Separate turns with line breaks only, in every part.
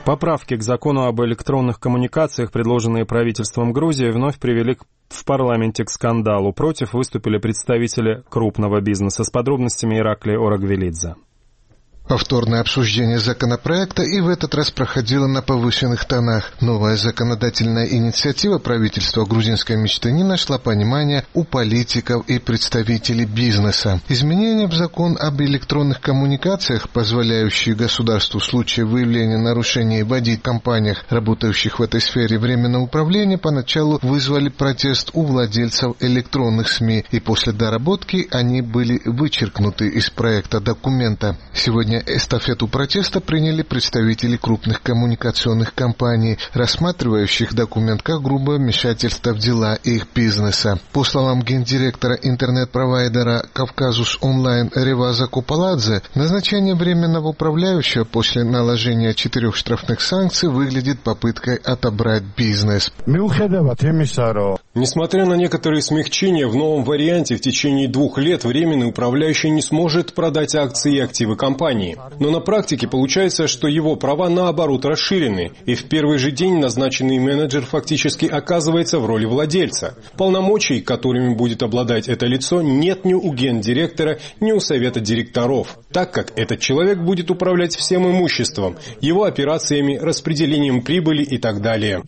Поправки к закону об электронных коммуникациях, предложенные правительством Грузии, вновь привели в парламенте к скандалу. Против выступили представители крупного бизнеса. С подробностями Ираклий Орагвелидзе.
Повторное обсуждение законопроекта и в этот раз проходило на повышенных тонах. Новая законодательная инициатива правительства грузинской мечты не нашла понимания у политиков и представителей бизнеса. Изменения в закон об электронных коммуникациях, позволяющие государству в случае выявления нарушений вводить в компаниях, работающих в этой сфере, временное управление, поначалу вызвали протест у владельцев электронных СМИ, и после доработки они были вычеркнуты из проекта документа. Сегодня эстафету протеста приняли представители крупных коммуникационных компаний, рассматривающих документ как грубое вмешательство в дела их бизнеса. По словам гендиректора интернет-провайдера «Кавказус Онлайн» Реваза Купаладзе, назначение временного управляющего после наложения 4 штрафных санкций выглядит попыткой отобрать бизнес.
Несмотря на некоторые смягчения, в новом варианте в течение 2 лет временный управляющий не сможет продать акции и активы компании. Но на практике получается, что его права наоборот расширены, и в первый же день назначенный менеджер фактически оказывается в роли владельца. Полномочий, которыми будет обладать это лицо, нет ни у гендиректора, ни у совета директоров, так как этот человек будет управлять всем имуществом, его операциями, распределением прибыли и так далее.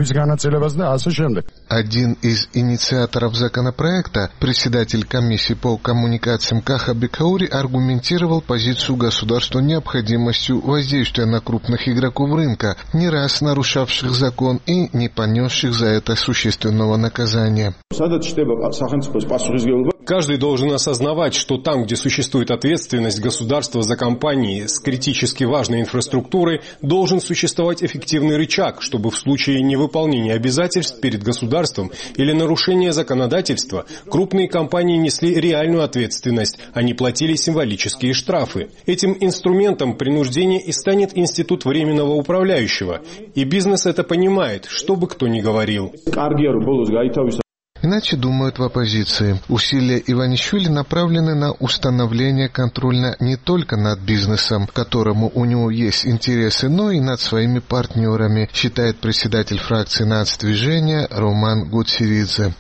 Один из инициаторов законопроекта, председатель комиссии по коммуникациям Каха Бекаури, аргументировал позицию государства необходимостью воздействия на крупных игроков рынка, не раз нарушавших закон и не понесших за это существенного наказания.
Каждый должен осознавать, что там, где существует ответственность государства за компании с критически важной инфраструктурой, должен существовать эффективный рычаг, чтобы в случае невыполнения обязательств перед государством или нарушения законодательства крупные компании несли реальную ответственность, а не платили символические штрафы. Этим инструментом принуждения и станет институт временного управляющего. И бизнес это понимает, что бы кто ни говорил.
Иначе думают в оппозиции. Усилия Иванишвили направлены на установление контроля не только над бизнесом, к которому у него есть интересы, но и над своими партнерами, считает председатель фракции нацдвижения Роман Гуцеридзе.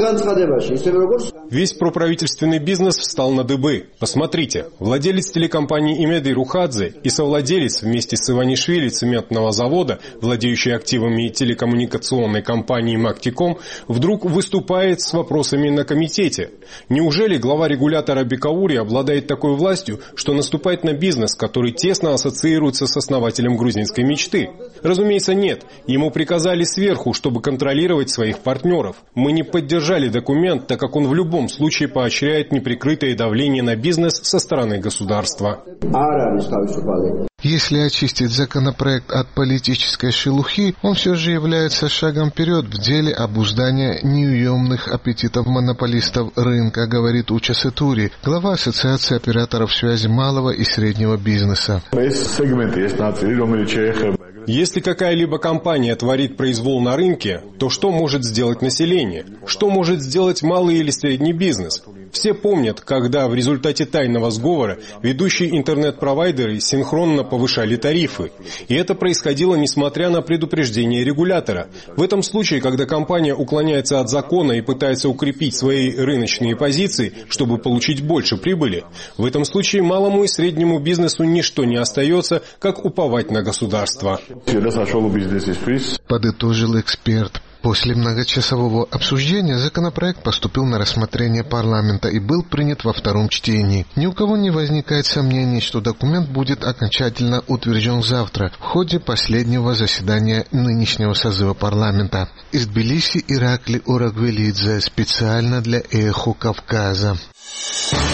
Весь проправительственный бизнес встал на дыбы. Посмотрите, владелец телекомпании Имеды Рухадзе и совладелец вместе с Иванишвили цементного завода, владеющий активами телекоммуникационной компании Мактиком, вдруг выступает с вопросами на комитете. Неужели глава регулятора Бекаури обладает такой властью, что наступает на бизнес, который тесно ассоциируется с основателем грузинской мечты? Разумеется, нет. Ему приказали сверху, чтобы контролировать своих партнеров. Мы не поддержали документ, так как он в любом случае поощряет неприкрытое давление на бизнес со стороны государства.
Если очистить законопроект от политической шелухи, он все же является шагом вперед в деле обуздания неуемных аппетитов монополистов рынка, говорит Уча Сетури, глава Ассоциации операторов связи малого и среднего бизнеса.
Если какая-либо компания творит произвол на рынке, то что может сделать население? Что может сделать малый или средний бизнес? Все помнят, когда в результате тайного сговора ведущие интернет-провайдеры синхронно повышали тарифы. И это происходило несмотря на предупреждение регулятора. В этом случае, когда компания уклоняется от закона и пытается укрепить свои рыночные позиции, чтобы получить больше прибыли, в этом случае малому и среднему бизнесу ничто не остается, как уповать на государство.
Подытожил эксперт. После многочасового обсуждения законопроект поступил на рассмотрение парламента и был принят во втором чтении. Ни у кого не возникает сомнений, что документ будет окончательно утвержден завтра, в ходе последнего заседания нынешнего созыва парламента. Из Тбилиси Ираклий Орагвелидзе, специально для Эхо Кавказа.